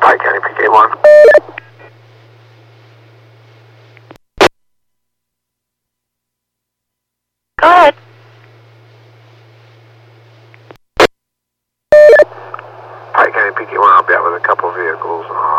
Pike County PK1. Go ahead. Pike County PK1, I'll be out with a couple of vehicles.